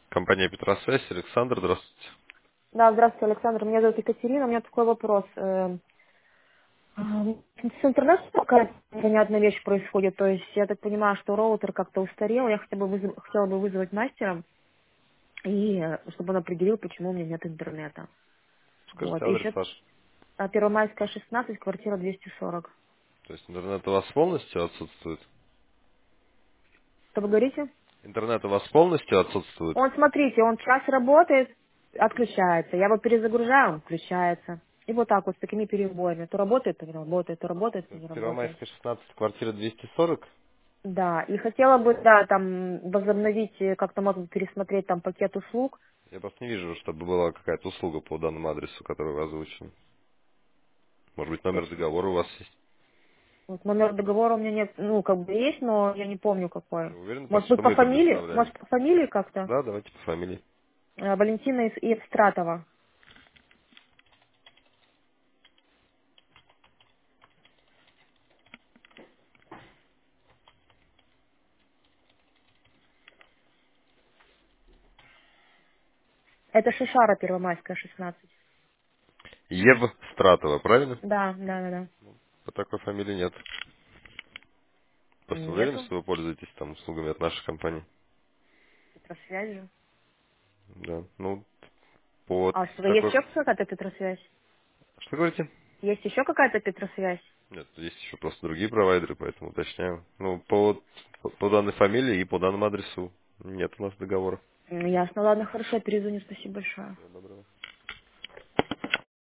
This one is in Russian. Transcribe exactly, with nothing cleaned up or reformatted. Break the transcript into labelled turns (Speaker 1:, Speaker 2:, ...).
Speaker 1: Компания Петросвязь, Александр, здравствуйте.
Speaker 2: Да, здравствуйте, Александр. Меня зовут Екатерина. У меня такой вопрос. Э, а, С интернетом какая-то непонятная вещь происходит. То есть я так понимаю, что роутер как-то устарел. Я хотя бы вызов- хотела бы вызвать мастера, и э, чтобы он определил, почему у меня нет интернета. Вот.
Speaker 1: Скажите
Speaker 2: И
Speaker 1: адрес
Speaker 2: еще
Speaker 1: ваш.
Speaker 2: Первомайская, шестнадцать, квартира двести сорок.
Speaker 1: То есть интернет у вас полностью отсутствует?
Speaker 2: Что вы говорите?
Speaker 1: Интернет у вас полностью отсутствует?
Speaker 2: Он, смотрите, он час работает, отключается. Я его перезагружаю, он включается. И вот так вот, с такими перебоями. То работает, то не работает, то работает, то не работает.
Speaker 1: Первомайская, шестнадцать, квартира двести сорок.
Speaker 2: Да, и хотела бы, да, там возобновить, э, как-то можно пересмотреть там пакет услуг.
Speaker 1: Я просто не вижу, чтобы была какая-то услуга по данному адресу, который вы озвучили. Может быть,
Speaker 2: То
Speaker 1: номер
Speaker 2: есть
Speaker 1: договора у вас есть?
Speaker 2: вот номер договора у меня нет, ну, как бы есть, но я не помню какой.
Speaker 1: Вы уверены,
Speaker 2: Может
Speaker 1: просто,
Speaker 2: быть,
Speaker 1: что
Speaker 2: по
Speaker 1: мы
Speaker 2: фамилии?
Speaker 1: предоставляем?
Speaker 2: Может, по фамилии как-то?
Speaker 1: Да, давайте по фамилии.
Speaker 2: Э, Валентина Ис- Евстратова. Это Шишара Первомайская, шестнадцать.
Speaker 1: Ев Стратова, правильно?
Speaker 2: Да, да, да, да.
Speaker 1: По такой фамилии нет. Просто уверен,
Speaker 2: Нету.
Speaker 1: что вы пользуетесь там услугами от нашей компании?
Speaker 2: Петросвязь же.
Speaker 1: Да. Ну, по
Speaker 2: А что, есть
Speaker 1: такой...
Speaker 2: еще какая-то Петросвязь?
Speaker 1: Что говорите?
Speaker 2: Есть еще какая-то Петросвязь?
Speaker 1: Нет, есть еще просто другие провайдеры, поэтому уточняю. Ну, по, по, по данной фамилии и по данному адресу нет у нас договора.
Speaker 2: М, Ясно, ладно, хорошо, я перезвоню, спасибо большое.
Speaker 1: Всего доброго.